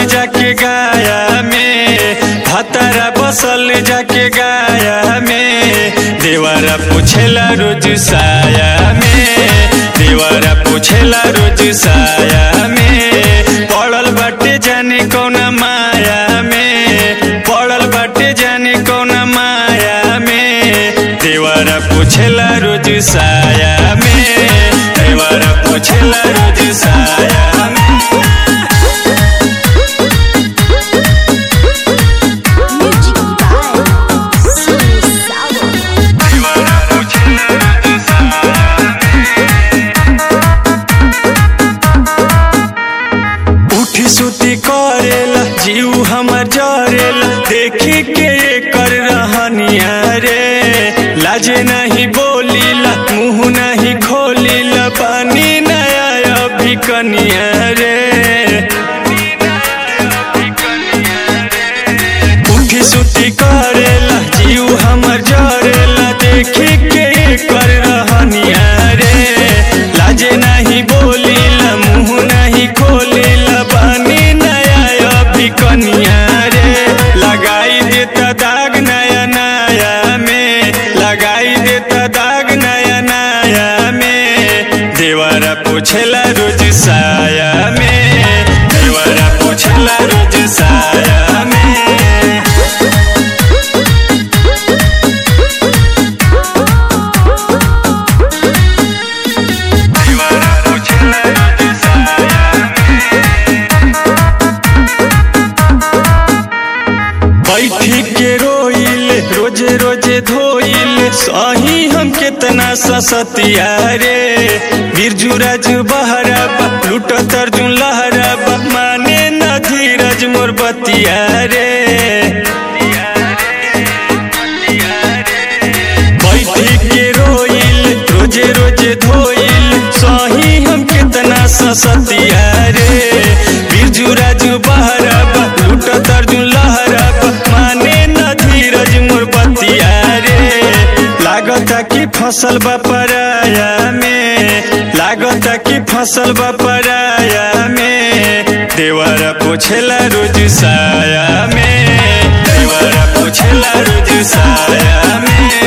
जाके गाया में, भतारा बसल जाके गाया में। देवरा पूछेला रोज साया में, देवरा पूछेला रोज साया में। पड़ल बाटे जाने कौना माया में, पड़ल बाटे जाने कौना माया में। देवरा पूछेला रोज साया में, देवरा पूछेला रोज साया में। उठी सुती करेला जीव हमर जरेला, देखी के एकर रहनिया रे। लाजे नहीं बोलीला मुँह नहीं खोलीला, पानी नया अभी कनिया रे। उठी सुती करेला जीव हमर जरेला, देखी के एकर रहनिया रे। लाजे नहीं बोलीला मुँह नहीं खोलीला, पानी नया अभी कनिया रे। लगाई देता दाग नया नया में, लगाई देता दाग नया नया में। देवरा पूछेला रोज साया में, देवरा पूछेला रोज साया में। बैठी के रोइल रोजे रोजे धोइल, सही हम कितना ससतिया रे। बिरजू राज बहराबा लूट तर्जुन लहराबा, माने न धीरज मोर बतिया रे। बैठी के रोइल रोजे रोजे धोइल, सही हम कितना ससतिया रे। बिरजू राज बहराबा लूट तर्जुन लहराबा, माने न धीरज मोर बतिया रे। लागता कि फसल बा पराया में, लागता कि फसल बा पराया में। देवरा पूछेला रोज साया में, देवरा पूछेला रोज साया में।